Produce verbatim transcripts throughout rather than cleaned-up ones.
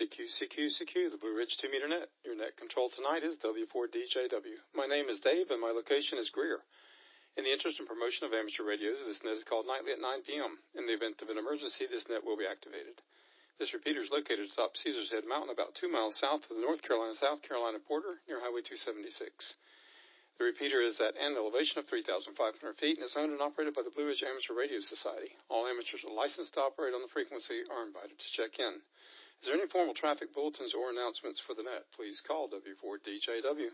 C Q, C Q, C Q, the Blue Ridge two meter net. Your net control tonight is W four D J W. My name is Dave, and my location is Greer. In the interest and promotion of amateur radios, this net is called nightly at nine p.m. In the event of an emergency, this net will be activated. This repeater is located atop Caesar's Head Mountain, about two miles south of the North Carolina-South Carolina border, near Highway two seventy-six. The repeater is at an elevation of three thousand five hundred feet and is owned and operated by the Blue Ridge Amateur Radio Society. All amateurs are licensed to operate on the frequency are invited to check in. Is there any formal traffic bulletins or announcements for the net? Please call W four D J W.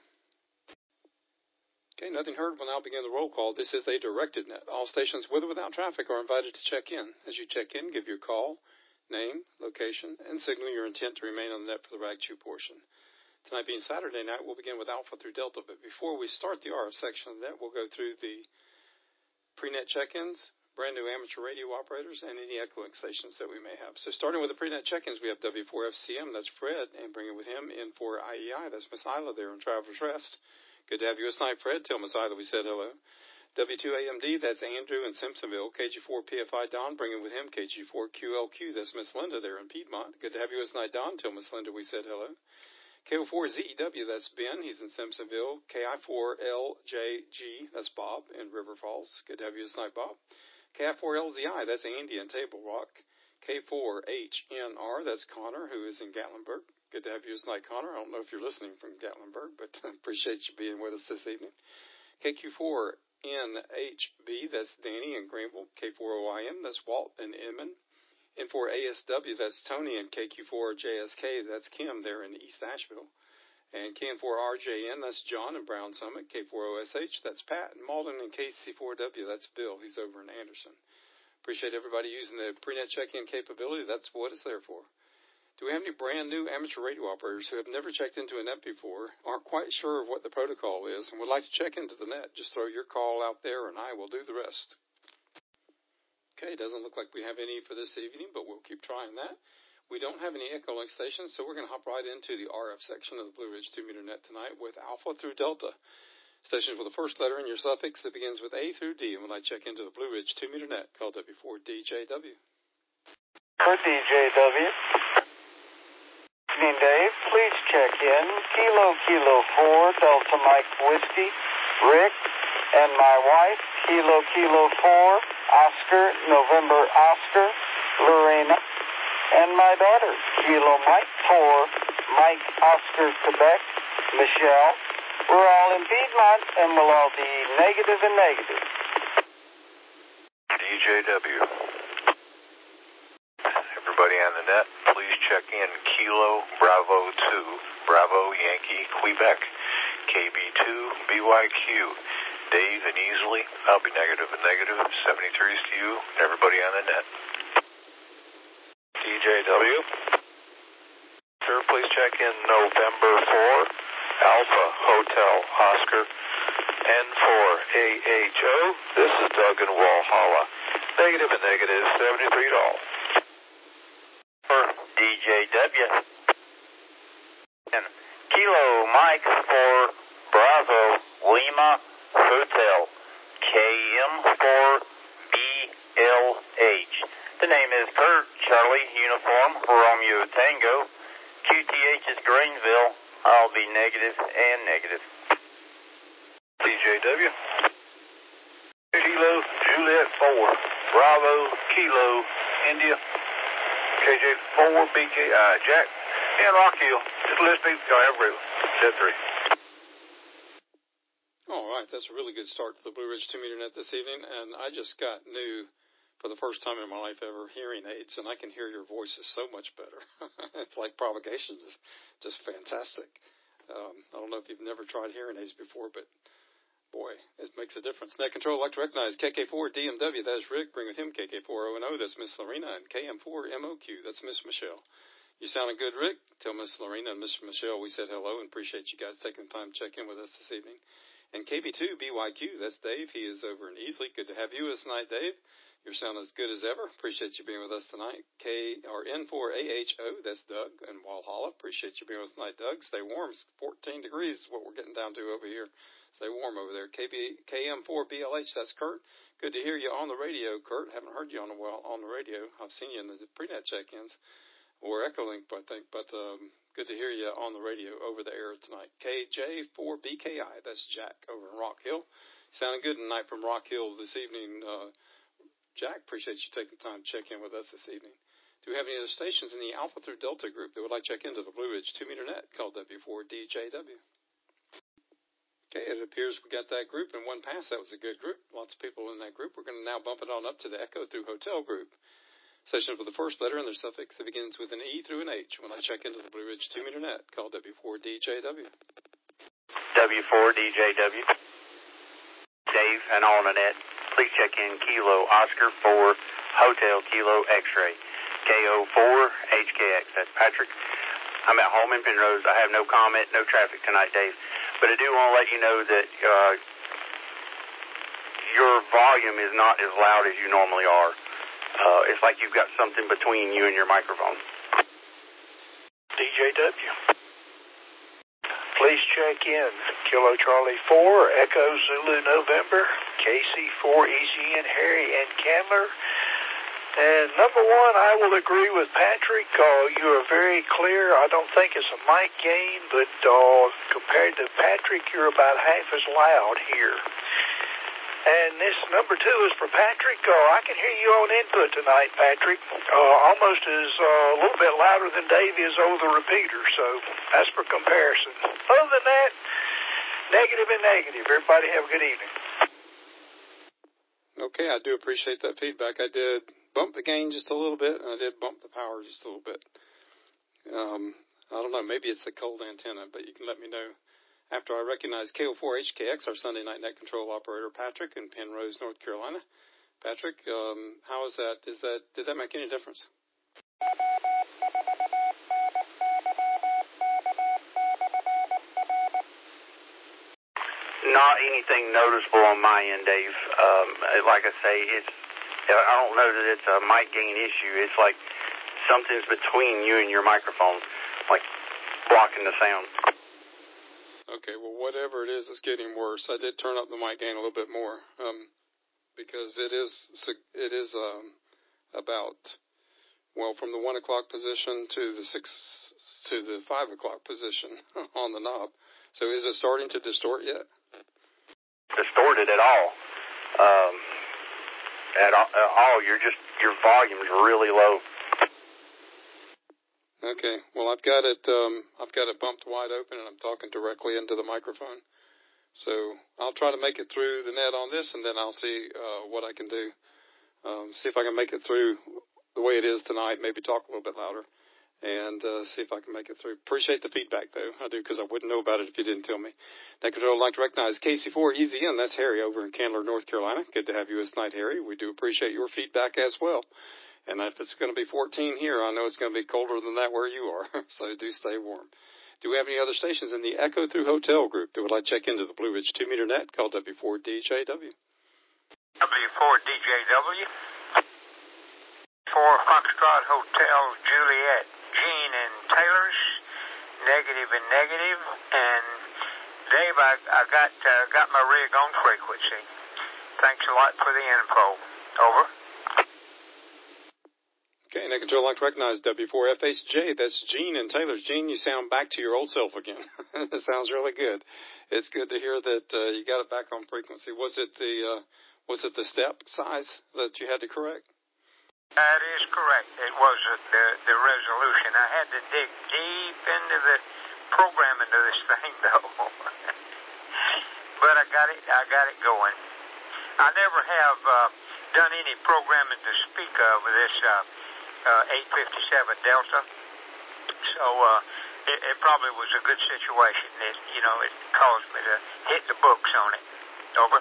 Okay, nothing heard. We'll now begin the roll call. This is a directed net. All stations with or without traffic are invited to check in. As you check in, give your call, name, location, and signal your intent to remain on the net for the Rag Chew portion. Tonight being Saturday night, we'll begin with Alpha through Delta, but before we start the R F section of the net, we'll go through the pre-net check-ins, brand new amateur radio operators, and any echoing stations that we may have. So starting with the pre-net check-ins, we have W four F C M, that's Fred, and bringing with him in for I E I, that's Miss Isla there in Travelers Rest. Good to have you this night, Fred. Tell Miss Isla we said hello. W two A M D, that's Andrew in Simpsonville. K G four P F I Don, bringing with him K G four Q L Q, that's Miss Linda there in Piedmont. Good to have you this night, Don. Tell Miss Linda we said hello. K O four Z E W, that's Ben. He's in Simpsonville. K I four L J G, that's Bob in River Falls. Good to have you this night, Bob. K I four L Z I, that's Andy in Table Rock. K four H N R, that's Connor, who is in Gatlinburg. Good to have you this night, Connor. I don't know if you're listening from Gatlinburg, but I appreciate you being with us this evening. K Q four N H B, that's Danny in Greenville. K four O I M, that's Walt in Inman. N four A S W, that's Tony, and K Q four J S K, that's Kim there in East Asheville. And K N four R J N, that's John in Brown Summit. K four O S H, that's Pat in Malden. And K C four W, that's Bill. He's over in Anderson. Appreciate everybody using the pre-net check-in capability. That's what it's there for. Do we have any brand new amateur radio operators who have never checked into a net before, aren't quite sure of what the protocol is, and would like to check into the net? Just throw your call out there, and I will do the rest. Okay, doesn't look like we have any for this evening, but we'll keep trying that. We don't have any echo link stations, so we're going to hop right into the R F section of the Blue Ridge two meter net tonight with Alpha through Delta. Stations with the first letter in your suffix that begins with A through D, and when I check into the Blue Ridge two meter net, call W four D J W. For D J W. Evening, Dave. Please check in. Kilo Kilo four, Delta Mike Whiskey, Rick, and my wife, Kilo Kilo four, Oscar, November Oscar, Lorena, and my daughter, Kilo Mike four, Mike Oscar Quebec, Michelle. We're all in Piedmont, and we'll all be negative and negative. D J W. Everybody on the net, please check in Kilo Bravo two, Bravo Yankee Quebec, K B two B Y Q. Dave and Easley, I'll be negative and negative, seventy-threes to you, and everybody on the net. D J W. Sir, please check in November four, Alpha Hotel Oscar, N four A H O. This is Doug in Walhalla. Negative and negative, seventy-three to all. For D J W. And Kilo Mike for Bravo Lima Hotel, K M four B L H. The name is Kurt, Charlie, Uniform, Romeo Tango. Q T H is Greenville. I'll be negative and negative. D J W. Kilo Juliet four, Bravo Kilo India, K J four B K I, Jack, and Rock Hill. Just listening. Y'all have real. Dead three. All right, that's a really good start to the Blue Ridge two meter net this evening, and I just got new, for the first time in my life ever, hearing aids, and I can hear your voices so much better. It's like propagation is just fantastic. Um, I don't know if you've never tried hearing aids before, but boy, it makes a difference. Net control, like to recognize K K four D M W, that is Rick. Bring with him K K four O N O, that's Miss Lorena, and K M four M O Q, that's Miss Michelle. You sounding good, Rick? Tell Miss Lorena and Miss Michelle we said hello and appreciate you guys taking the time to check in with us this evening. And K B two B Y Q, that's Dave. He is over in Easley. Good to have you this night, Dave. You're sounding as good as ever. Appreciate you being with us tonight. K or N four A H O, that's Doug in Walhalla. Appreciate you being with us tonight, Doug. Stay warm. It's fourteen degrees is what we're getting down to over here. Stay warm over there. K B, K M four B L H, that's Kurt. Good to hear you on the radio, Kurt. Haven't heard you on the well on the radio. I've seen you in the pre-net check-ins. or Echolink, I think, but um, good to hear you on the radio over the air tonight. K J four B K I, that's Jack over in Rock Hill. Sounding good tonight from Rock Hill this evening. Uh, Jack, appreciate you taking the time to check in with us this evening. Do we have any other stations in the Alpha through Delta group that would like to check into the Blue Ridge two meter net called W four D J W? Okay, it appears we got that group in one pass. That was a good group. Lots of people in that group. We're going to now bump it on up to the Echo through Hotel group. Session for the first letter and their suffix that begins with an E through an H when I check into the Blue Ridge two meter net called W four D J W. W four D J W. Dave and on the net. Please check in Kilo Oscar four Hotel Kilo X-ray. K O four H K X. That's Patrick. I'm at home in Penrose. I have no comment, no traffic tonight, Dave. But I do want to let you know that uh, your volume is not as loud as you normally are. Uh, it's like you've got something between you and your microphone. D J W. Please check in. Kilo Charlie four, Echo Zulu November, K C four, Easy and Harry and Candler. And number one, I will agree with Patrick. Uh, you are very clear. I don't think it's a mic gain, but uh, compared to Patrick, you're about half as loud here. And this number two is for Patrick. Uh, I can hear you on input tonight, Patrick. Uh, almost as uh, a little bit louder than Dave is over the repeater. So that's for comparison. Other than that, negative and negative. Everybody have a good evening. Okay, I do appreciate that feedback. I did bump the gain just a little bit, and I did bump the power just a little bit. Um, I don't know, maybe it's the cold antenna, but you can let me know after I recognize K O four H K X, our Sunday night net control operator, Patrick, in Penrose, North Carolina. Patrick, um, how is that? Is that did that make any difference? Not anything noticeable on my end, Dave. Um, like I say, it's I don't know that it's a mic gain issue. It's like something's between you and your microphone, like blocking the sound. Okay, well, whatever it is, it's getting worse. I did turn up the mic gain a little bit more um, because it is it is um, about well from the one o'clock position to the six to the five o'clock position on the knob. So is it starting to distort yet? Distorted at all? Um, at all, at all? You're just your volume's really low. Okay, well, I've got it. Um, I've got it bumped wide open, and I'm talking directly into the microphone. So I'll try to make it through the net on this, and then I'll see uh, what I can do. Um, see if I can make it through the way it is tonight. Maybe talk a little bit louder, and uh, see if I can make it through. Appreciate the feedback, though. I do, because I wouldn't know about it if you didn't tell me. Net control, I'd like to recognize K C four Easy In. That's Harry over in Candler, North Carolina. Good to have you this night, Harry. We do appreciate your feedback as well. And if it's going to be fourteen here, I know it's going to be colder than that where you are, so do stay warm. Do we have any other stations in the Echo through Hotel group that would like to check into the Blue Ridge two meter net called W four D J W? W four D J W. For Foxtrot Hotel Juliet, Jean and Taylor's, negative and negative. And Dave, I, I got uh, got my rig on frequency. Thanks a lot for the info. Over. Okay, net control, I'd like to recognize W four F H J. That's Gene and Taylor's. Gene, you sound back to your old self again. It sounds really good. It's good to hear that uh, you got it back on frequency. Was it the uh, was it the step size that you had to correct? That is correct. It was uh, the the resolution. I had to dig deep into the programming of this thing, though. But I got it. I got it going. I never have uh, done any programming to speak of with this. Uh, Uh, eight fifty-seven Delta, so uh, it, it probably was a good situation. It, you know, it caused me to hit the books on it. Over.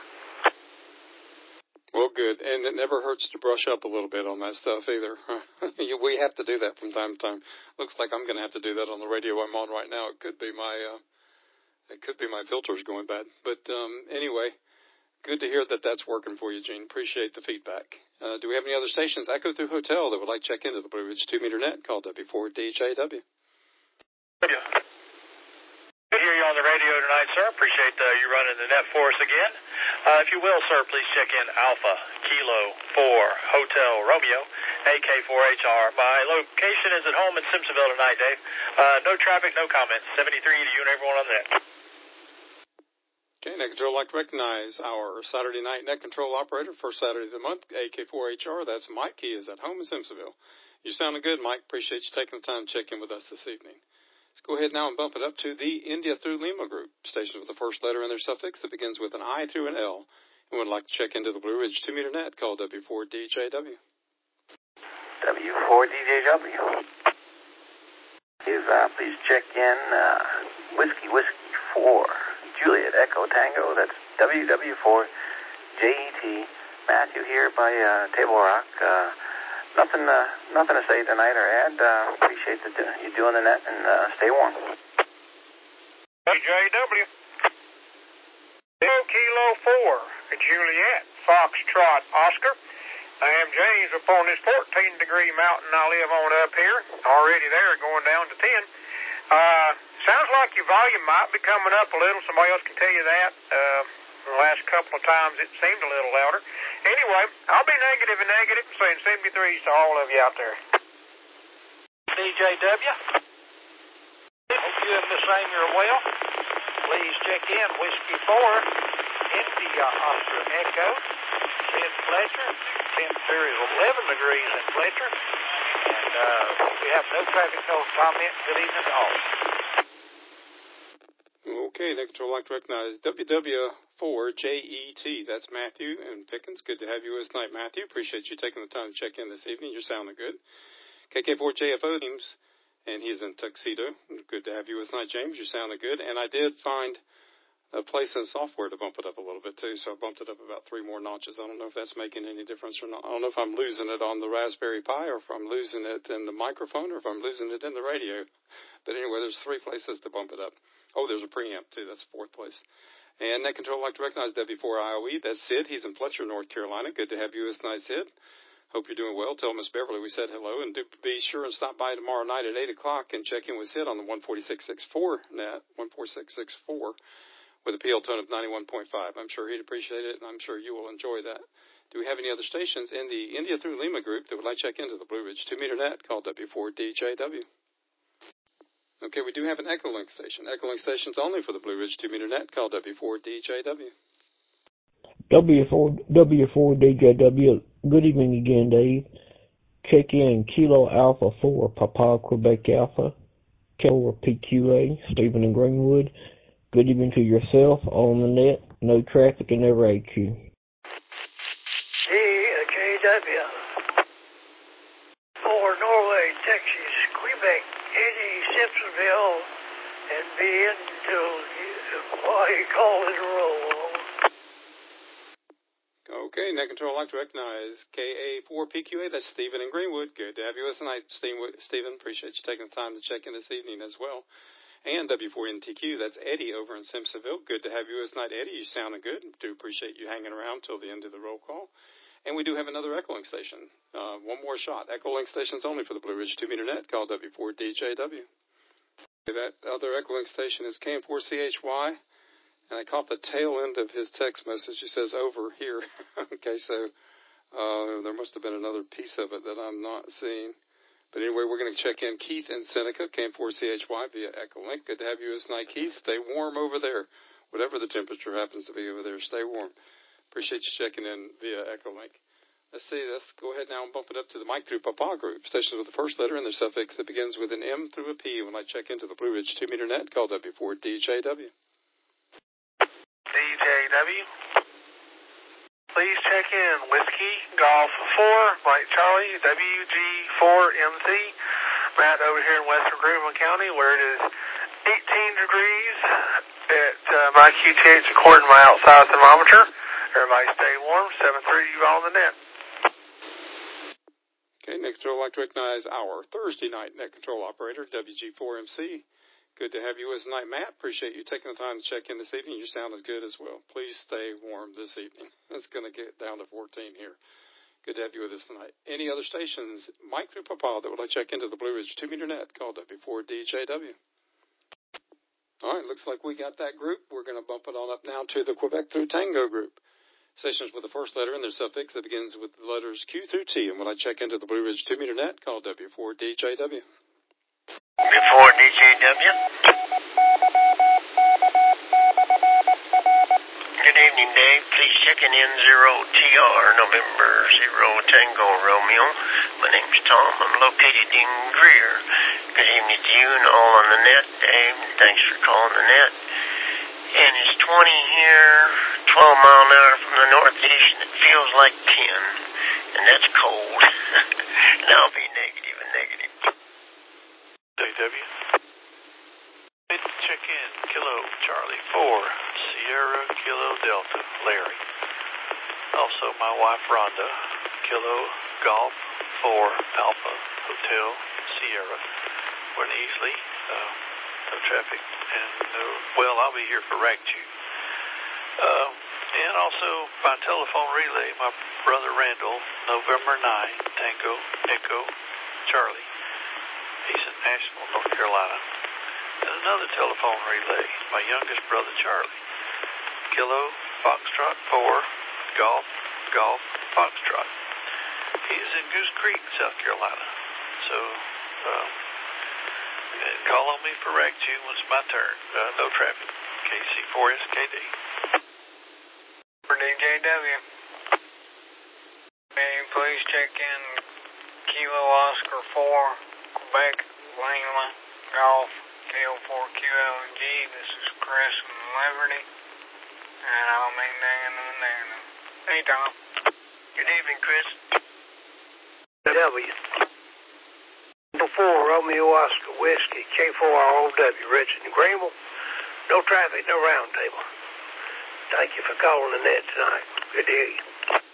Well, good, and it never hurts to brush up a little bit on that stuff either. We have to do that from time to time. Looks like I'm going to have to do that on the radio I'm on right now. It could be my, uh, it could be my filters going bad, but um, anyway. Good to hear that that's working for you, Gene. Appreciate the feedback. Uh, do we have any other stations, Echo through Hotel, that would like to check into the Blue Ridge two meter net called W four D J W? Yeah. Good to hear you on the radio tonight, sir. Appreciate uh, you running the net for us again. Uh, if you will, sir, please check in Alpha Kilo four Hotel Romeo, A K four H R. My location is at home in Simpsonville tonight, Dave. Uh, no traffic, no comments. seventy-three to you and everyone on that. Okay, Net Control would like to recognize our Saturday night Net Control operator, first Saturday of the month, A K four H R. That's Mike. He is at home in Simpsonville. You're sounding good, Mike. Appreciate you taking the time to check in with us this evening. Let's go ahead now and bump it up to the India through Lima group, stations with the first letter in their suffix that begins with an I through an L, and would like to check into the Blue Ridge two meter net, call W four D J W. W four D J W. Please, uh, please check in uh, Whiskey Whiskey four, Juliet Echo Tango, that's W W four J E T. Matthew here by uh, Table Rock. Uh, Nothing, uh, nothing to say tonight or add. Uh, appreciate the, you doing the net and uh, stay warm. D J W. Kilo Kilo four, Juliet, Foxtrot, Oscar. I am James upon this fourteen degree mountain I live on up here. Already there, going down to ten. Uh, sounds like your volume might be coming up a little. Somebody else can tell you that. Uh, the last couple of times it seemed a little louder. Anyway, I'll be negative and negative, saying seventy-three to all of you out there. D J W. Hope you and Miss Amy are well. Please check in Whiskey four, India Oscar Echo, in Fletcher. Temperature is eleven degrees in Fletcher. And uh, we have no traffic, no comment. Good evening to all. Okay, Net Control would like to recognize W W four J E T. That's Matthew and Pickens. Good to have you with us tonight, Matthew. Appreciate you taking the time to check in this evening. You're sounding good. K K four J F O teams, and he's in Tuxedo. Good to have you with us tonight, James. You're sounding good. And I did find a place in software to bump it up a little bit, too, so I bumped it up about three more notches. I don't know if that's making any difference or not. I don't know if I'm losing it on the Raspberry Pi or if I'm losing it in the microphone or if I'm losing it in the radio. But anyway, there's three places to bump it up. Oh, there's a preamp, too. That's fourth place. And Net Control would like to recognize W four I O E. That's Sid. He's in Fletcher, North Carolina. Good to have you with us tonight, Sid. Hope you're doing well. Tell Miss Beverly we said hello. And do be sure and stop by tomorrow night at eight o'clock and check in with Sid on the one forty-six point six four net, one forty-six point six four, with a P L tone of ninety-one point five. I'm sure he'd appreciate it, and I'm sure you will enjoy that. Do we have any other stations in the India through Lima group that would like to check into the Blue Ridge two meter net called W four D J W? Okay, we do have an Echolink station. Echolink station's only for the Blue Ridge two meter net called W four D J W. W four W four D J W. Good evening again, Dave. Check in Kilo Alpha four, Papa Quebec Alpha, Kilo P Q A, Stephen and Greenwood. Good evening to yourself, on the net, no traffic, and never A Q. D J W. For Norway, Texas, Quebec, Eddie, Simpsonville, and be into what you call it a roll. Okay, Net Control would like to recognize K A four P Q A. That's Stephen in Greenwood. Good to have you with us tonight, Stephen. Appreciate you taking the time to check in this evening as well. And W four N T Q, that's Eddie over in Simpsonville. Good to have you with us tonight, Eddie. You sounding good. Do appreciate you hanging around till the end of the roll call. And we do have another Echolink station. Uh, one more shot. Echolink station's only for the Blue Ridge two meter net called W four D J W. That other Echolink station is K M four C H Y. And I caught the tail end of his text message. He says, over here. Okay, so uh, there must have been another piece of it that I'm not seeing. But anyway, we're going to check in Keith in Seneca, K M four C H Y via Echolink. Good to have you tonight, Keith. Stay warm over there. Whatever the temperature happens to be over there, stay warm. Appreciate you checking in via Echolink. Let's see, let's go ahead now and bump it up to the Mike through Papa group. Stations with the first letter in their suffix that begins with an M through a P when I check into the Blue Ridge two meter net called W four D J W. D J W. Please check in Whiskey Golf four, Mike Charlie, W G four M C. Matt over here in western Greenville County where it is eighteen degrees at uh, my Q T H according to my outside thermometer. Everybody stay warm. seven three you on the net. Okay, Net Control would like to recognize our Thursday night Net Control operator, W G four M C. Good to have you with us tonight, Matt. Appreciate you taking the time to check in this evening. You sound as good as well. Please stay warm this evening. It's going to get down to fourteen here. Good to have you with us tonight. Any other stations, Mike through Papa, that would like to check into the Blue Ridge two meter net called W four D J W? All right, looks like we got that group. We're going to bump it on up now to the Quebec through Tango group. Stations with the first letter in their suffix that begins with the letters Q through T. And when I check into the Blue Ridge two meter net, call W four D J W. W four D J W. Good evening, Dave. Please check in N zero T R, November zero Tango Romeo. My name's Tom. I'm located in Greer. Good evening to you and all on the net, Dave. Thanks for calling the net. And it's twenty here, twelve mile an hour from the northeast, and it feels like ten. And that's cold. And I'll be negative and negative. D W. Check in. Kilo Charlie four, Sierra Kilo Delta, Larry. Also my wife Rhonda, Kilo Golf four, Alpha Hotel, Sierra. We're in Easley. Uh, no traffic. And no, well, I'll be here for Ragchu. Uh, and also by telephone relay, my brother Randall, November ninth, Tango Echo Charlie. He's in Asheville, North Carolina. And another telephone relay, my youngest brother Charlie. Kilo Foxtrot four, Golf, Golf, Foxtrot. He's in Goose Creek, South Carolina. So, uh, call on me for Ragchu when it's my turn. Uh, no traffic. K C four S K D. For D J W. May you please check in Kilo Oscar four, Quebec, Lima, Golf, K O four Q L G. This is Chris from Liberty. And I'll be negative and negative. Hey, Tom. Good evening, Chris. W. Before Romeo Oscar Whiskey, K four R O W, Richard and Greenville. No traffic, no round table. Thank you for calling the net tonight. Good to hear you.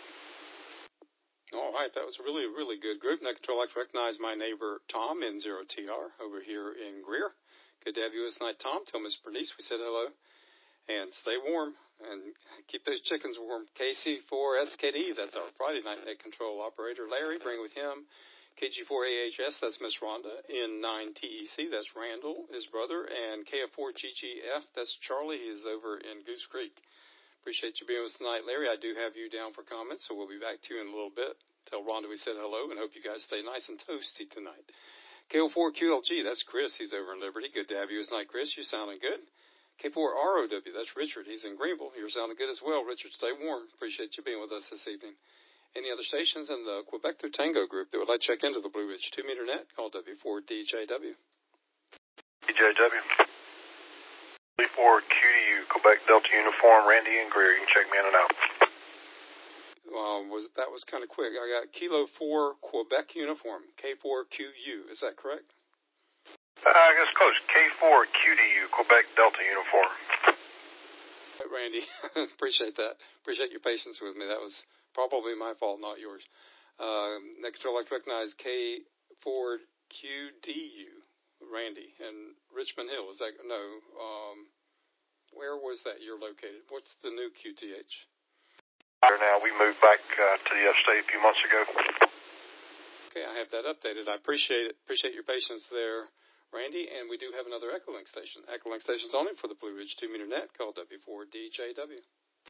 All right, that was a really, really good group. Next, I'd like to recognize my neighbor Tom, N zero T R, over here in Greer. Good to have you this night, Tom. Tell Miss Bernice we said hello. And stay warm and keep those chickens warm. K C four S K D, that's our Friday night net control operator. Larry, bring with him. K G four A H S, that's Miss Rhonda. N nine T E C, that's Randall, his brother. And K F four G G F, that's Charlie. He is over in Goose Creek. Appreciate you being with us tonight, Larry. I do have you down for comments, so we'll be back to you in a little bit. Tell Rhonda we said hello and hope you guys stay nice and toasty tonight. K O four Q L G, that's Chris. He's over in Liberty. Good to have you tonight, Chris. You're sounding good. K four R O W, that's Richard. He's in Greenville. You're sounding good as well. Richard, stay warm. Appreciate you being with us this evening. Any other stations in the Quebec through Tango group that would like to check into the Blue Ridge two meter net, call W four D J W. D J W. W four Q D U, Quebec Delta Uniform, Randy and Greer. You can check me in and out. Um, was That was kind of quick. I got Kilo four Quebec Uniform, K four Q U. Is that correct? Uh, I guess close. K four Q D U, Quebec Delta Uniform. Right, Randy. Appreciate that. Appreciate your patience with me. That was probably my fault, not yours. Um, next, I'd like to recognize K four Q D U, Randy, and Richmond Hill. Is that no? Um, where was that you're located? What's the new Q T H? Now we moved back uh, to the upstate a few months ago. Okay, I have that updated. I appreciate it. Appreciate your patience there, Randy. And we do have another Echolink station. Echolink station's only for the Blue Ridge two meter net, called W four D J W.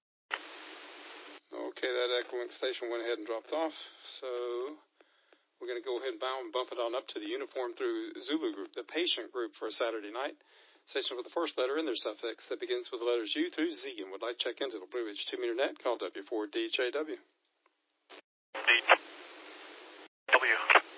Okay, that Echolink station went ahead and dropped off. So we're going to go ahead and bump it on up to the Uniform through Zulu group, the patient group for a Saturday night. Station with the first letter in their suffix that begins with the letters U through Z and would like to check into the Blue Ridge two meter net, called W four D J W. D W.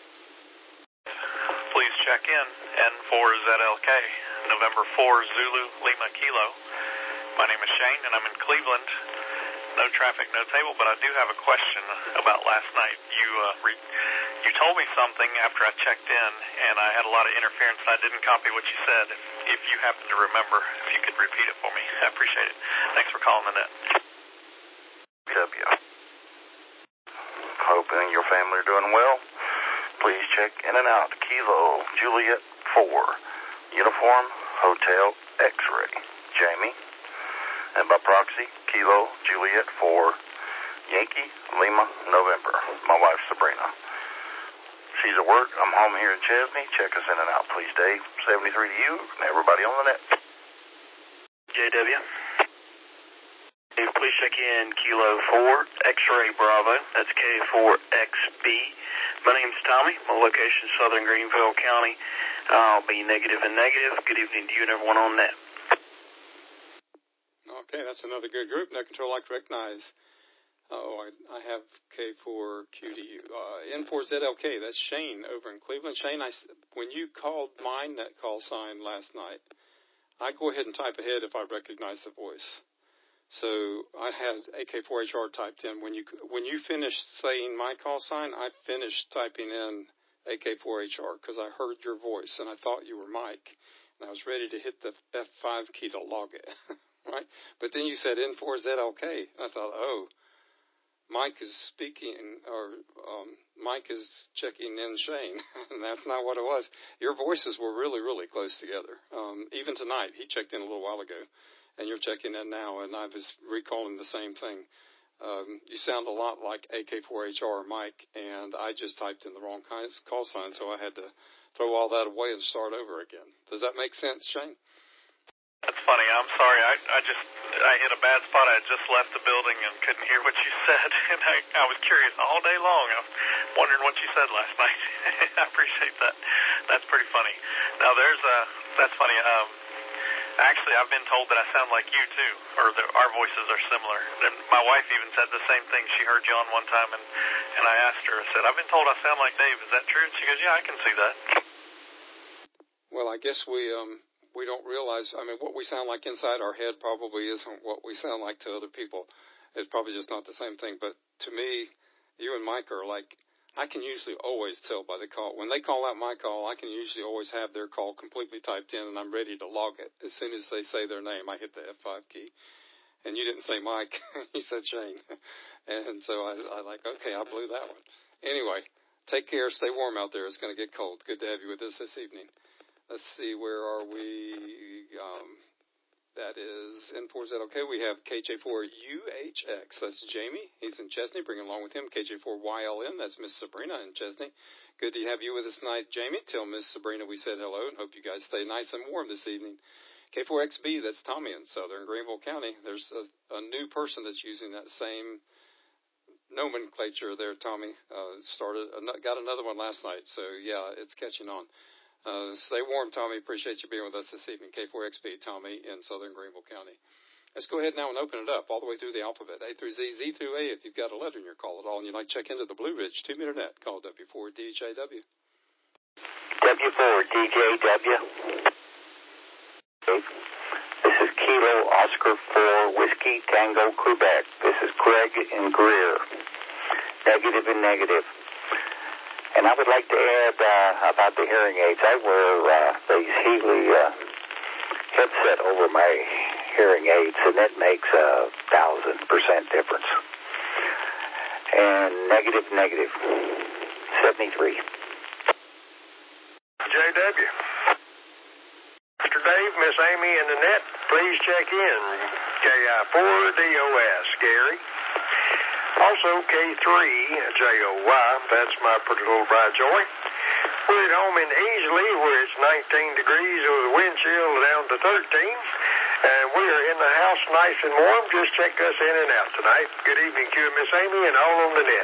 Please check in N four Z L K, November four Zulu Lima Kilo. My name is Shane and I'm in Cleveland. No traffic, no table, but I do have a question about last night. You uh, re- you told me something after I checked in, and I had a lot of interference, and I didn't copy what you said. If, if you happen to remember, if you could repeat it for me, I appreciate it. Thanks for calling the net. W. Hoping your family are doing well. Please check in and out. Kilo Juliet four, Uniform Hotel X-Ray. Jamie. And by proxy, Kilo Juliet four, Yankee Lima November. My wife Sabrina. She's at work. I'm home here in Chesney. Check us in and out, please, Dave. seventy-three to you and everybody on the net. J W. Please check in Kilo four, X-Ray Bravo. That's K four X B. My name's Tommy. My location is Southern Greenville County. I'll be negative and negative. Good evening to you and everyone on net. Okay, that's another good group. Net Control like to recognize. Oh, I, I have K four Q D U. Uh, N four Z L K, that's Shane over in Cleveland. Shane, I, when you called my net call sign last night, I go ahead and type ahead if I recognize the voice. So I had A K four H R typed in. When you when you finished saying my call sign, I finished typing in A K four H R because I heard your voice and I thought you were Mike. And I was ready to hit the F five key to log it, right? But then you said N four Z L K. And I thought, oh, Mike is speaking, or um, Mike is checking in Shane. And that's not what it was. Your voices were really, really close together. Um, even tonight, he checked in a little while ago. And you're checking in now, and I was recalling the same thing. Um, you sound a lot like A K four H R Mike, and I just typed in the wrong call sign, so I had to throw all that away and start over again. Does that make sense, Shane? That's funny. I'm sorry. I, I just I hit a bad spot. I had just left the building and couldn't hear what you said, and I, I was curious all day long. I was wondering what you said last night. I appreciate that. That's pretty funny. Now, there's a that's funny. Um, Actually, I've been told that I sound like you, too, or that our voices are similar. And my wife even said the same thing. She heard you on one time, and, and I asked her, I said, I've been told I sound like Dave. Is that true? And she goes, yeah, I can see that. Well, I guess we um we don't realize, I mean, what we sound like inside our head probably isn't what we sound like to other people. It's probably just not the same thing. But to me, you and Mike are like, I can usually always tell by the call. When they call out my call, I can usually always have their call completely typed in, and I'm ready to log it. As soon as they say their name, I hit the F five key. And you didn't say Mike. You said Shane. And so I, I like, okay, I blew that one. Anyway, take care. Stay warm out there. It's going to get cold. Good to have you with us this evening. Let's see, where are we? Um, that is N four Z. Okay, we have K J four U H X. That's Jamie. He's in Chesney. Bring along with him K J four Y L N. That's Miss Sabrina in Chesney. Good to have you with us tonight, Jamie. Tell Miss Sabrina we said hello and hope you guys stay nice and warm this evening. K four X B, that's Tommy in Southern Greenville County. There's a, a new person that's using that same nomenclature there, Tommy. Uh, started got another one last night, so yeah, it's catching on. Uh, stay warm, Tommy. Appreciate you being with us this evening. K four X B, Tommy in Southern Greenville County. Let's go ahead now and open it up all the way through the alphabet, A through Z, Z through A. If you've got a letter in your call at all and you'd like to check into the Blue Ridge two-meter net, call W four D J W. W four D J W. This is Kilo Oscar four Whiskey Tango Quebec. This is Greg in Greer. Negative and negative. And I would like to add uh, about the hearing aids. I wear uh, these Healy uh, headset over my hearing aids, and that makes a thousand percent difference. And negative, negative, seventy-three. J W. Mister Dave, Miss Amy in the net, please check in. K I four D O S, Gary. Also, K three J O Y, that's my pretty little bride Joy. We're at home in Easley, where it's nineteen degrees with a wind chill down to thirteen. And we are in the house nice and warm. Just check us in and out tonight. Good evening to you, Miss Amy, and all on the net.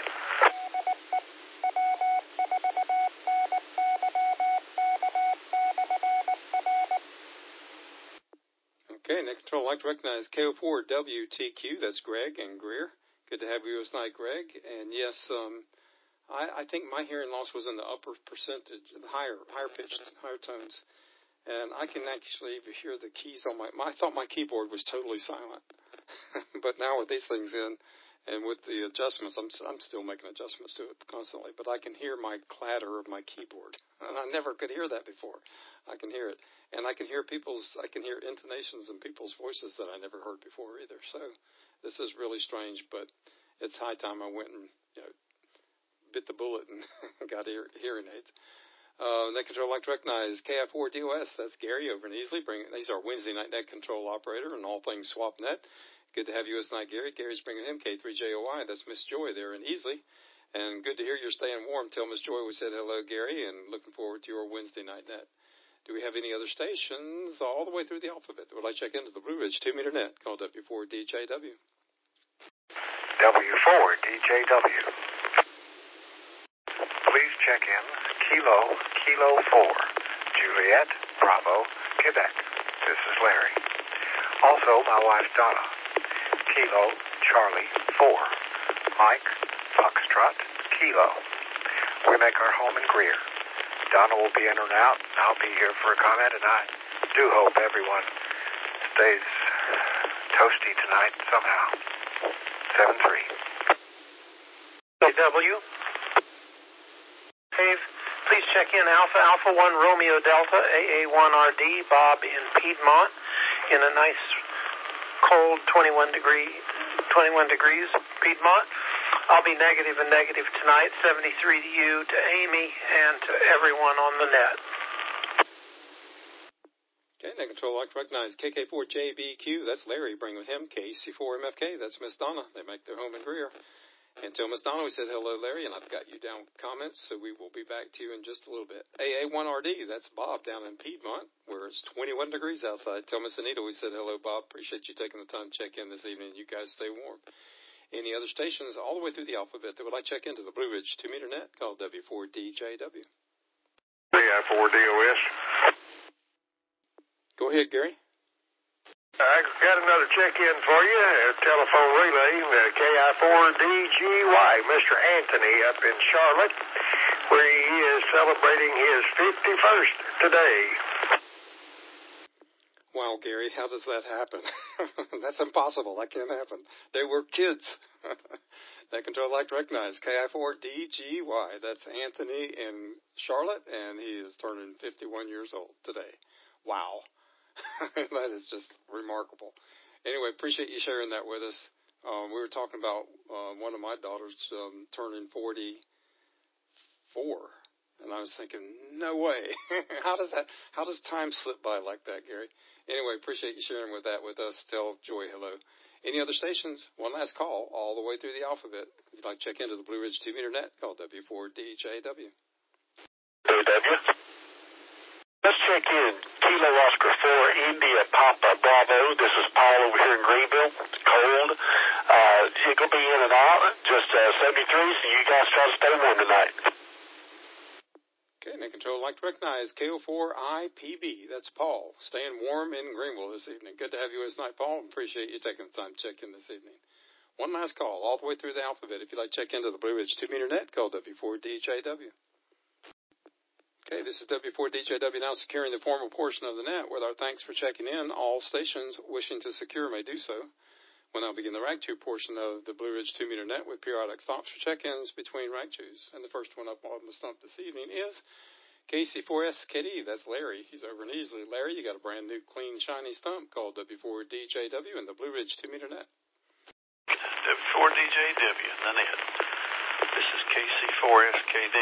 Okay, Net Control, I'd like to recognize K O four W T Q. That's Greg and Greer. Good to have you with us tonight, Greg. And yes, um, I, I think my hearing loss was in the upper percentage, the higher, higher pitched, higher tones. And I can actually hear the keys on my, my I thought my keyboard was totally silent. But now with these things in and with the adjustments, I'm, I'm still making adjustments to it constantly. But I can hear my clatter of my keyboard. And I never could hear that before. I can hear it. And I can hear people's, I can hear intonations in people's voices that I never heard before either. So this is really strange, but it's high time I went and, you know, bit the bullet and got ear, hearing aids. Uh, Net Control, I'd like to recognize K I four D O S. That's Gary over in Easley. Bring, he's our Wednesday night Net Control operator and all things SwapNet. Good to have you with us tonight, Gary. Gary's bringing him K three J O Y. That's Miss Joy there in Easley. And good to hear you're staying warm. Tell Miss Joy we said hello, Gary, and looking forward to your Wednesday night net. Do we have any other stations all the way through the alphabet that would like to check into the Blue Ridge two-meter net? Call W four D J W. W four D J W. Please check in Kilo, Kilo four, Juliet, Bravo, Quebec. This is Larry. Also, my wife Donna. Kilo, Charlie, four, Mike, Foxtrot, Kilo. We make our home in Greer. Donna will be in and out, and I'll be here for a comment, and I do hope everyone stays toasty tonight somehow. seven three. W. Dave, please check in Alpha Alpha one Romeo Delta A A one R D Bob in Piedmont in a nice cold twenty-one degree twenty-one degrees Piedmont. I'll be negative and negative tonight. seventy-three to you, to Amy, and to everyone on the net. Okay, net control like to recognize K K four J B Q, that's Larry, bring with him. K C four M F K, that's Miss Donna. They make their home in Greer. And tell Miss Donna we said hello, Larry, and I've got you down with comments, so we will be back to you in just a little bit. A A one R D, that's Bob down in Piedmont, where it's twenty-one degrees outside. Tell Miss Anita we said hello, Bob. Appreciate you taking the time to check in this evening. You guys stay warm. Any other stations all the way through the alphabet that would like to check into the Blue Ridge two meter net, call W four D J W. K I four D O S. Go ahead, Gary. I got another check-in for you, a telephone relay, uh, K I four D G Y, Mister Anthony up in Charlotte, where he is celebrating his fifty-first today. Wow, Gary, how does that happen? That's impossible. That can't happen. They were kids. That control like to recognize K I four D G Y. That's Anthony in Charlotte, and he is turning fifty-one years old today. Wow. That is just remarkable. Anyway, appreciate you sharing that with us. Um, we were talking about uh, one of my daughters um, turning forty-four, and I was thinking, no way. How does that? How does time slip by like that, Gary? Anyway, appreciate you sharing with that with us. Tell Joy hello. Any other stations? One last call all the way through the alphabet. If you'd like to check into the Blue Ridge two meter net, call W four D J W. W. Let's check in. Kilo Oscar four, India Papa Bravo. This is Paul over here in Greenville. It's cold. Uh, it will be in and out. Just uh, seventy-three, so you guys try to stay warm tonight. Okay, net control like to recognize K O four I P B. That's Paul. Staying warm in Greenville this evening. Good to have you with us tonight, Paul. Appreciate you taking the time to check in this evening. One last call all the way through the alphabet. If you'd like to check into the Blue Ridge two meter net, call W four D J W. Okay, this is W four D J W now securing the formal portion of the net. With our thanks for checking in, all stations wishing to secure may do so. We'll now begin the Rag two portion of the Blue Ridge two meter net with periodic stops for check-ins between Rag twos. And the first one up on the stump this evening is K C four S K D. That's Larry. He's over in Easley. Larry, you got a brand new, clean, shiny stump called W four D J W in the Blue Ridge two meter net. W four D J W, the net. This is K C four S K D.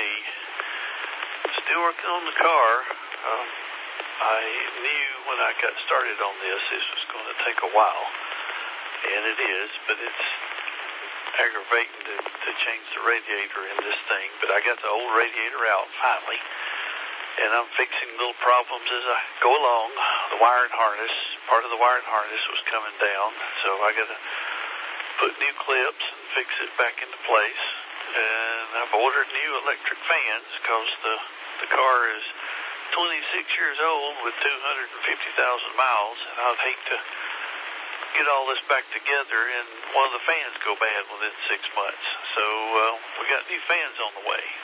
Still working on the car. Um, I knew when I got started on this, this was going to take a while, and it is, but it's aggravating to, to change the radiator in this thing, but I got the old radiator out finally, and I'm fixing little problems as I go along. The wiring harness, part of the wiring harness was coming down, so I got to put new clips and fix it back into place, and I've ordered new electric fans because the The car is twenty-six years old with two hundred fifty thousand miles, and I'd hate to get all this back together and one of the fans go bad within six months. So uh, we got new fans on the way.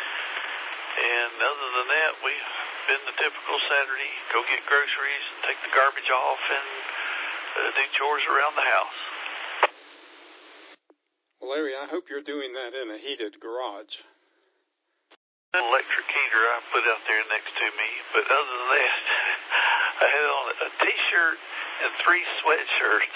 And other than that, we've been the typical Saturday, go get groceries and take the garbage off and uh, do chores around the house. Well, Larry, I hope you're doing that in a heated garage. An electric heater I put out there next to me, but other than that, I had on a t-shirt and three sweatshirts.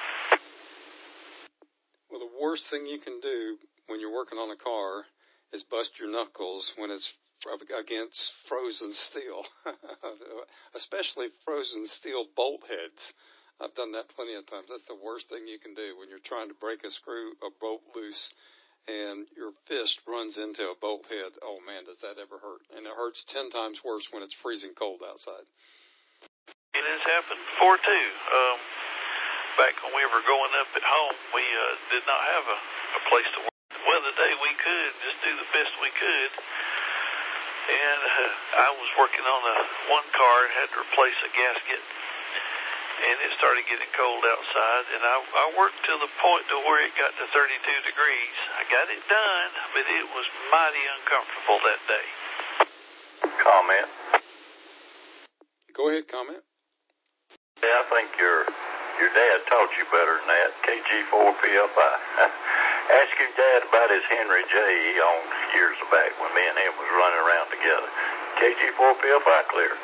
Well, the worst thing you can do when you're working on a car is bust your knuckles when it's against frozen steel, especially frozen steel bolt heads. I've done that plenty of times. That's the worst thing you can do when you're trying to break a screw, a bolt loose, and your fist runs into a bolt head. Oh, man, does that ever hurt. And it hurts ten times worse when it's freezing cold outside. It has happened before, too. Um, back when we were growing up at home, we uh, did not have a, a place to work. Well, the day we could, just do the best we could. And uh, I was working on a one car and had to replace a gasket. And it started getting cold outside, and I, I worked to the point to where it got to thirty-two degrees. I got it done, but it was mighty uncomfortable that day. Comment. Go ahead, comment. Yeah, I think your your dad taught you better than that. K G four P F I. Ask your dad about his Henry J he owned years back when me and him was running around together. K G four P F I clear.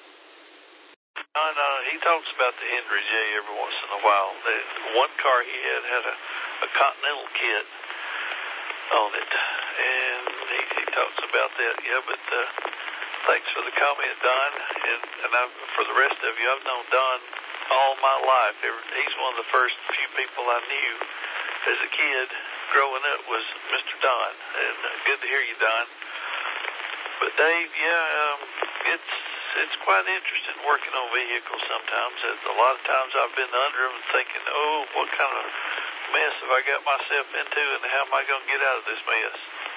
No, no, he talks about the Henry J every once in a while. The one car he had had a, a Continental kit on it, and he, he talks about that. Yeah, but uh, thanks for the comment, Don. And, and I, for the rest of you, I've known Don all my life. He's one of the first few people I knew as a kid growing up was Mister Don. And uh, good to hear you, Don. But Dave, yeah, um, it's it's quite interesting working on vehicles sometimes. A lot of times I've been under them thinking, oh, what kind of mess have I got myself into, and how am I going to get out of this mess?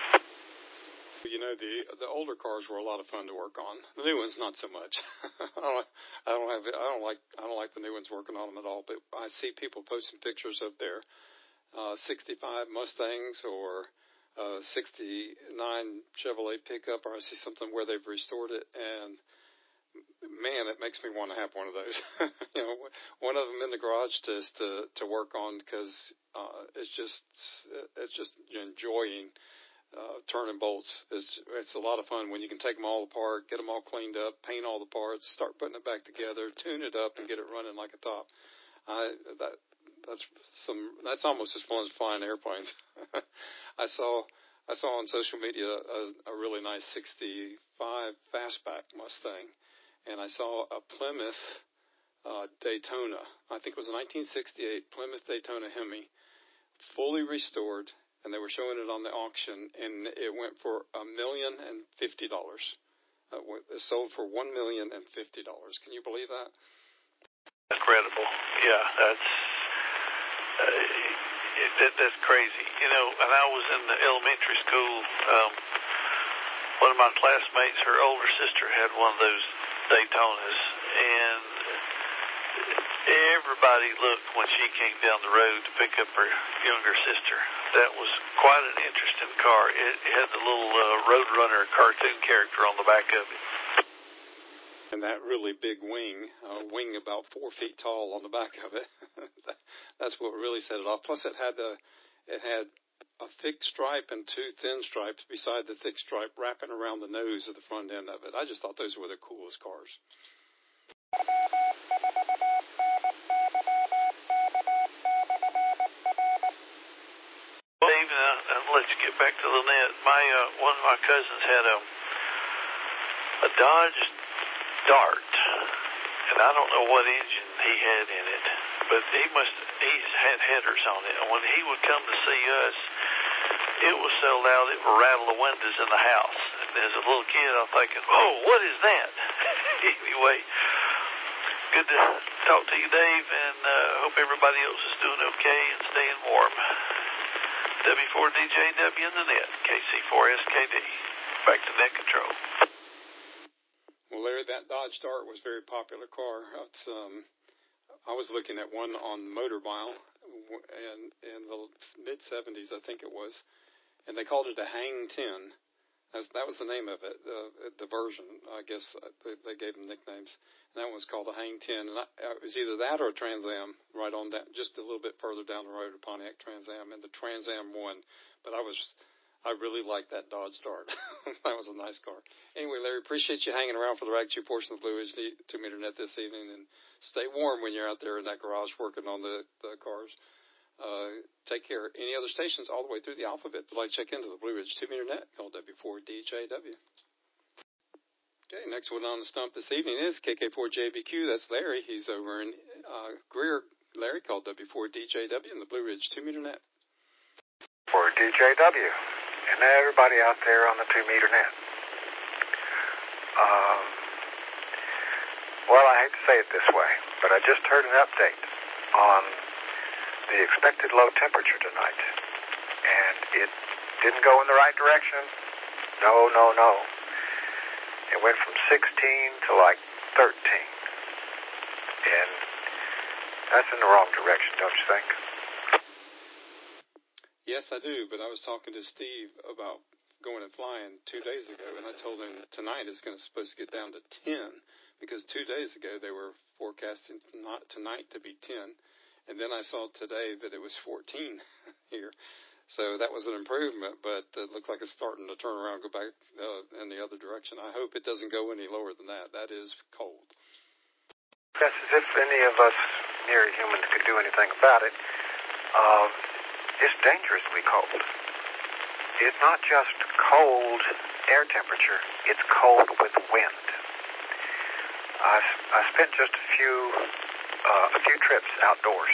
You know, the the older cars were a lot of fun to work on. The new ones, not so much. I don't, I don't have, I don't like, I don't like the new ones working on them at all. But I see people posting pictures of their uh, sixty-five Mustangs or uh, sixty-nine Chevrolet pickup, or I see something where they've restored it, and man, it makes me want to have one of those. You know, one of them in the garage just to to work on, because uh, it's just it's just enjoying. Uh, turning bolts. It's, it's a lot of fun when you can take them all apart, get them all cleaned up, paint all the parts, start putting it back together, tune it up, and get it running like a top. I that that's some that's almost as fun as flying airplanes. I saw I saw on social media a, a really nice sixty-five fastback Mustang, and I saw a Plymouth uh, Daytona. I think it was a nineteen sixty-eight Plymouth Daytona Hemi, fully restored. And they were showing it on the auction, and it went for a million and fifty dollars. Uh, it sold for one million and fifty dollars. Can you believe that? Incredible. Yeah, that's uh, it, that, that's crazy. You know, and I was in the elementary school. Um, one of my classmates, her older sister, had one of those Daytonas, and everybody looked when she came down the road to pick up her younger sister. That was quite an interesting car. It, it had the little uh, Roadrunner cartoon character on the back of it. And that really big wing, uh, wing about four feet tall on the back of it. That's what really set it off. Plus, it had a, it had a thick stripe and two thin stripes beside the thick stripe wrapping around the nose of the front end of it. I just thought those were the coolest cars. Dave, and I'll, I'll let you get back to Lynette. My uh, one of my cousins had a a Dodge Dart, and I don't know what engine he had in it, but he must he's had headers on it. And when he would come to see us, it was so loud it would rattle the windows in the house. And as a little kid, I'm thinking, "Oh, what is that?" Anyway, good to talk to you, Dave, and uh, hope everybody else is doing okay and staying warm. W four D J W in the net, K C four S K D. Back to net control. Well, Larry, that Dodge Dart was a very popular car. It's, um, I was looking at one on Motor Mile in, in the mid seventies, I think it was, and they called it a Hang ten. That's, that was the name of it, uh, the version. I guess they, they gave them nicknames. And that one was called a Hang ten. And I, it was either that or a Trans Am right on that, just a little bit further down the road, a Pontiac Trans Am, and the Trans Am won. But I was, I really liked that Dodge Dart. That was a nice car. Anyway, Larry, appreciate you hanging around for the Rag two portion of Blue Ridge two meter net this evening, and stay warm when you're out there in that garage working on the, the cars. Uh, take care. Any other stations all the way through the alphabet that like check into the Blue Ridge two meter net, call W four D J W. Okay, next one on the stump this evening is K K four J B Q. That's Larry. He's over in uh, Greer. Larry called W four D J W in the Blue Ridge two meter net. For D J W and everybody out there on the two meter net. Um, well, I hate to say it this way, but I just heard an update on the expected low temperature tonight. And it didn't go in the right direction. No, no, no. It went from sixteen to like thirteen. And that's in the wrong direction, don't you think? Yes, I do, but I was talking to Steve about going and flying two days ago, and I told him tonight it's going to supposed to get down to ten, because two days ago they were forecasting not tonight to be ten, and then I saw today that it was fourteen here. So that was an improvement, but it looks like it's starting to turn around, go back uh, in the other direction. I hope it doesn't go any lower than that. That is cold. That's as if any of us near humans could do anything about it. Um, it's dangerously cold. It's not just cold air temperature, it's cold with wind. I, I spent just a few, uh, a few trips outdoors.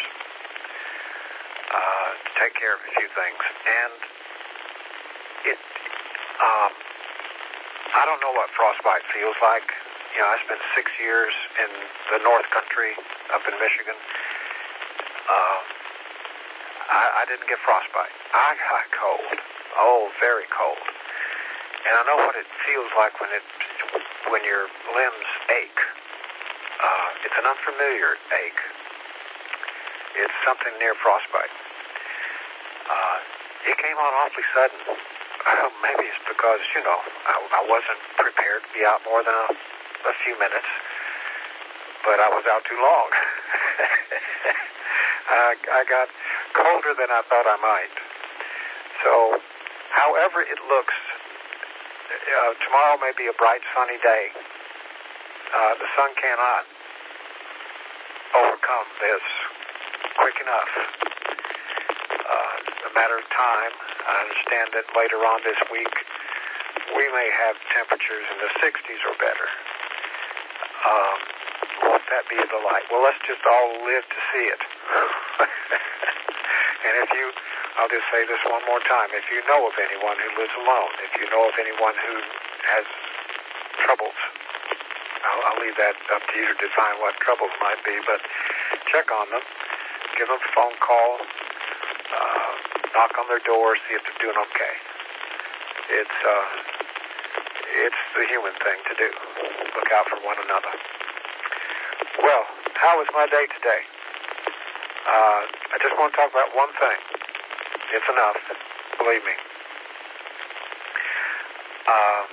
Uh, to take care of a few things, and it, um, I don't know what frostbite feels like. You know, I spent six years in the North Country up in Michigan. Uh, I, I didn't get frostbite. I got cold. Oh, very cold. And I know what it feels like when it, when your limbs ache. Uh, it's an unfamiliar ache. It's something near frostbite. Uh, it came on awfully sudden. Uh, maybe it's because, you know, I, I wasn't prepared to be out more than a, a few minutes, but I was out too long. I, I got colder than I thought I might. So, however it looks, uh, tomorrow may be a bright, sunny day. Uh, the sun cannot overcome this quick enough. Uh, a matter of time. I understand that later on this week we may have temperatures in the sixties or better. Um, won't that be a delight? Well, let's just all live to see it. And if you, I'll just say this one more time, if you know of anyone who lives alone, if you know of anyone who has troubles, I'll, I'll leave that up to you to define what troubles might be, but check on them. Give them a phone call, uh, knock on their door, see if they're doing okay. It's uh, it's the human thing to do. Look out for one another. Well, how was my day today? Uh, I just want to talk about one thing. It's enough, believe me. Um,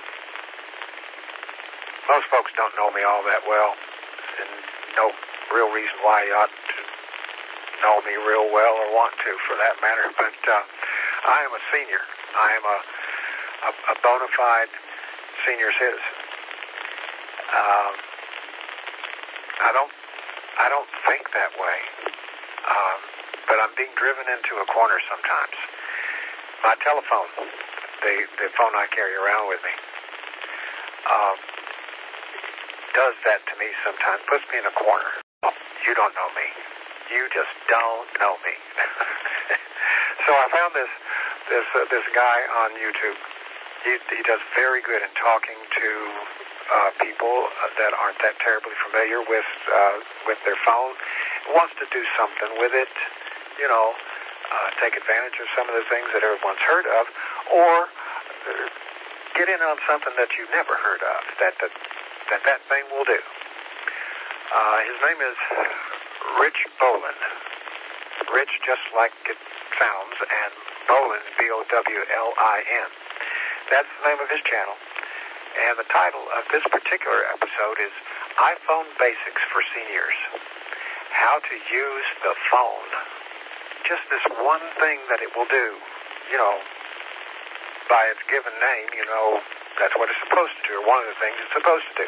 most folks don't know me all that well, and no real reason why you ought to know me real well, or want to, for that matter. But uh, I am a senior. I am a, a, a bona fide senior citizen. Um, I don't. I don't think that way. Um, but I'm being driven into a corner sometimes. My telephone, the the phone I carry around with me, um, does that to me sometimes. Puts me in a corner. You don't know me. You just don't know me. So I found this this uh, this guy on YouTube. He he does very good in talking to uh, people that aren't that terribly familiar with uh, with their phone. Wants to do something with it, you know, uh, take advantage of some of the things that everyone's heard of, or uh, get in on something that you've never heard of. That that that, that thing will do. Uh, his name is Rich Bolin. Rich, just like it sounds, and Bolin, B O W L I N. That's the name of his channel. And the title of this particular episode is iPhone Basics for Seniors. How to use the phone. Just this one thing that it will do. You know, by its given name, you know, that's what it's supposed to do, or one of the things it's supposed to do.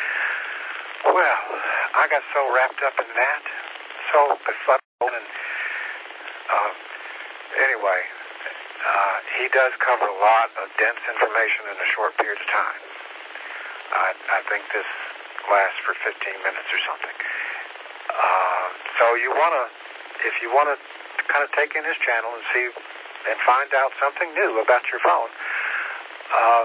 Well, I got so wrapped up in that, so befuddled, and uh, anyway, uh, he does cover a lot of dense information in a short period of time. I, I think this lasts for fifteen minutes or something. Uh, so you want to, if you want to kind of take in his channel and see and find out something new about your phone, uh,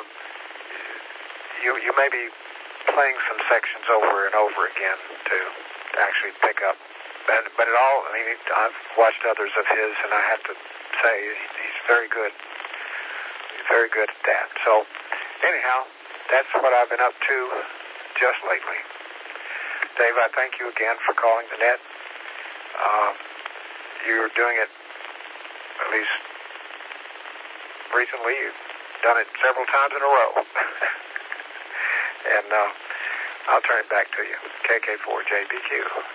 you you may be playing some sections over and over again to actually pick up but, but it all, I mean, I've watched others of his, and I have to say he's very good. He's very good at that. So, anyhow, that's what I've been up to just lately. Dave, I thank you again for calling the net. Uh, you're doing it, at least recently, you've done it several times in a row. And uh, I'll turn it back to you. K K four J B Q.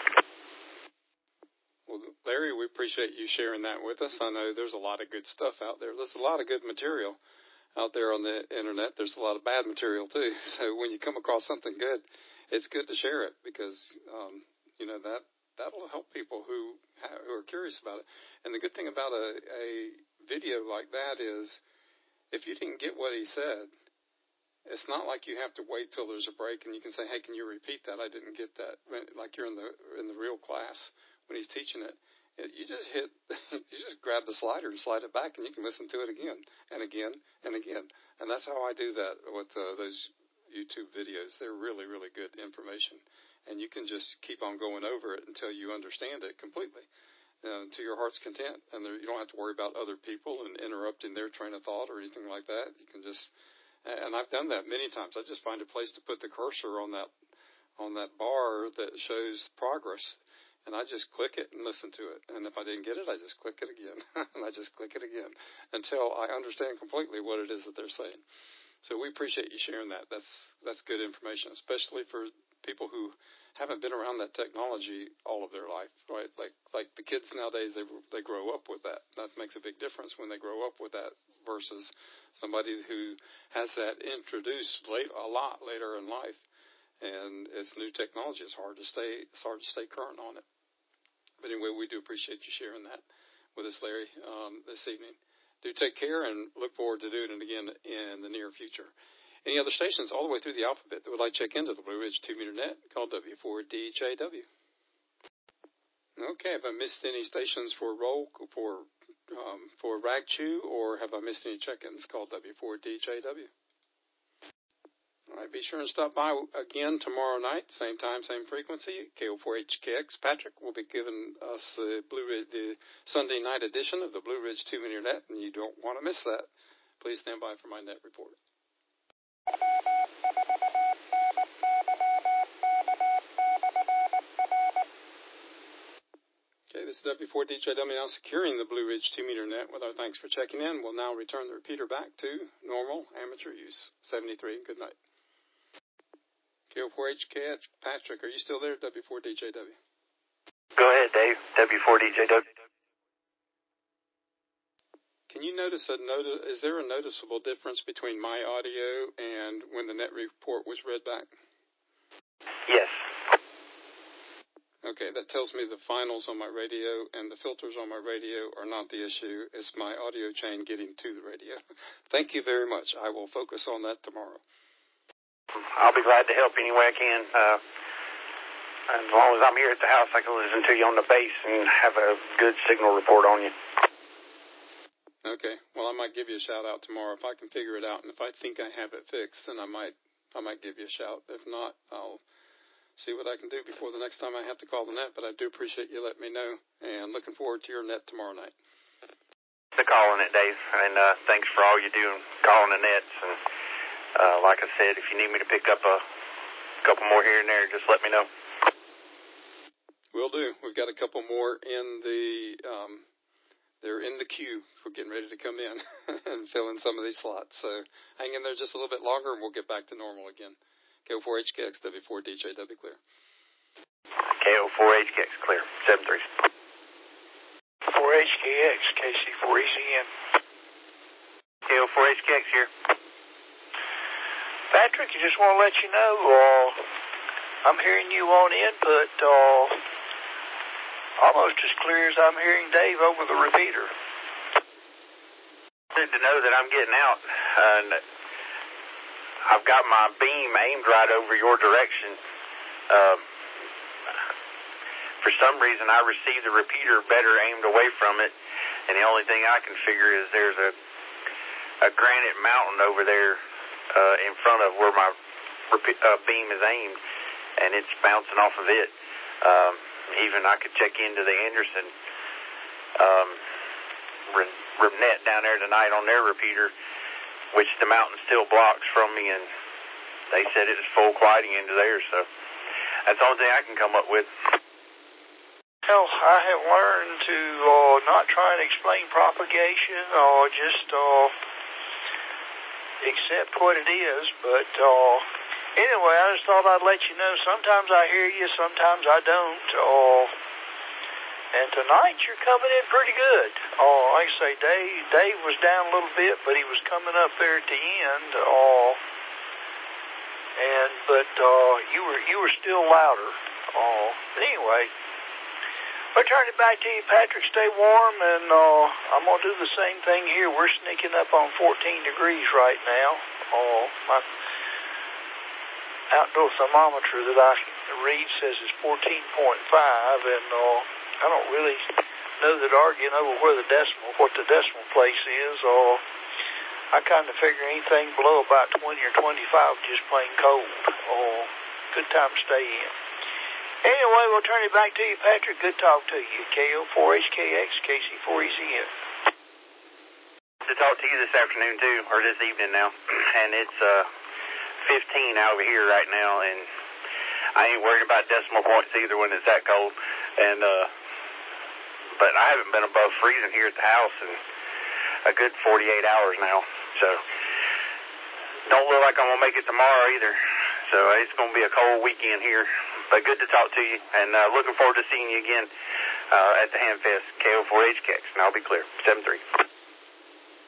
Well, Larry, we appreciate you sharing that with us. I know there's a lot of good stuff out there. There's a lot of good material out there on the internet. There's a lot of bad material, too. So when you come across something good, it's good to share it because, um, you know, that, that'll help people who, ha- who are curious about it. And the good thing about a, a video like that is if you didn't get what he said, it's not like you have to wait till there's a break and you can say, hey, can you repeat that? I didn't get that. Like you're in the in the real class when he's teaching it. You just hit, you just grab the slider and slide it back and you can listen to it again and again and again. And that's how I do that with uh, those YouTube videos. They're really, really good information. And you can just keep on going over it until you understand it completely uh, to your heart's content. And there, you don't have to worry about other people and interrupting their train of thought or anything like that. You can just... And I've done that many times. I just find a place to put the cursor on that on that bar that shows progress, and I just click it and listen to it. And if I didn't get it, I just click it again, and I just click it again until I understand completely what it is that they're saying. So we appreciate you sharing that. That's that's good information, especially for people who haven't been around that technology all of their life, right? Like like the kids nowadays, they they grow up with that. That makes a big difference when they grow up with that versus somebody who has that introduced late a lot later in life, and it's new technology. It's hard to stay it's hard to stay current on it. But anyway, we do appreciate you sharing that with us, Larry, um, this evening. Do take care and look forward to doing it again in the near future. Any other stations all the way through the alphabet that would like to check into the Blue Ridge two meter net, call W four D J W. Okay, have I missed any stations for roll for um, for Ragchew, or have I missed any check-ins? Call W four D J W. All right, be sure and stop by again tomorrow night, same time, same frequency. K O four H K X Patrick will be giving us the Blue Ridge, the Sunday night edition of the Blue Ridge two meter net, and you don't want to miss that. Please stand by for my net report. Okay, this is W four D J W now securing the Blue Ridge two meter net with our thanks for checking in. We'll now return the repeater back to normal amateur use. seventy-three, good night. K O four H K X Patrick, are you still there? W four D J W. Go ahead, Dave. W four D J W. Can you notice a noti- is there a noticeable difference between my audio and when the net report was read back? Yes. Okay, that tells me the finals on my radio and the filters on my radio are not the issue. It's my audio chain getting to the radio. Thank you very much. I will focus on that tomorrow. I'll be glad to help any way I can. Uh, as long as I'm here at the house, I can listen to you on the base and have a good signal report on you. Okay. Well, I might give you a shout out tomorrow if I can figure it out, and if I think I have it fixed, then I might I might give you a shout. If not, I'll see what I can do before the next time I have to call the net. But I do appreciate you letting me know, and looking forward to your net tomorrow night. The calling it, Dave, and uh, thanks for all you do calling the nets. And uh, like I said, if you need me to pick up a couple more here and there, just let me know. Will do. We've got a couple more in the um, they're in the queue for getting ready to come in and fill in some of these slots. So hang in there just a little bit longer, and we'll get back to normal again. K O four H K X, W four D J W clear. K O four H K X clear, seven three. four H K X, K C four E C N. K O four H K X here. Patrick, I just want to let you know, uh, I'm hearing you on input uh, almost as clear as I'm hearing Dave over the repeater. Good to know that I'm getting out. Uh, I've got my beam aimed right over your direction. Um, for some reason, I receive the repeater better aimed away from it, and the only thing I can figure is there's a a granite mountain over there uh, in front of where my repe- uh, beam is aimed, and it's bouncing off of it. Um, even I could check into the Anderson um, re- re- net down there tonight on their repeater, which the mountain still blocks from me, and they said it was full quieting into theirs, so that's the only thing I can come up with. Well, I have learned to uh, not try and explain propagation or just uh, accept what it is, but uh, anyway, I just thought I'd let you know. Sometimes I hear you, sometimes I don't. Uh, and tonight you're coming in pretty good. Uh, like I say, Dave, Dave was down a little bit, but he was coming up there at the end. Uh, and but uh, you were you were still louder. Uh, but anyway. I'll turn it back to you, Patrick. Stay warm, and uh, I'm going to do the same thing here. We're sneaking up on fourteen degrees right now. Uh, my outdoor thermometer that I read says it's fourteen point five, and uh, I don't really know that arguing over where the decimal, what the decimal place is. Uh, I kind of figure anything below about twenty or twenty-five is just plain cold. Uh, good time to stay in. Anyway, we'll turn it back to you, Patrick. Good talk to you. K O four H K X, K C four E Z N. To talk to you this afternoon, too, or this evening now. And it's uh, fifteen out over here right now, and I ain't worried about decimal points either when it's that cold. And uh, But I haven't been above freezing here at the house in a good forty-eight hours now. So don't look like I'm going to make it tomorrow either. So it's going to be a cold weekend here. But good to talk to you, and uh, looking forward to seeing you again uh, at the Hamfest, K O four H K X, and I'll be clear, seven three.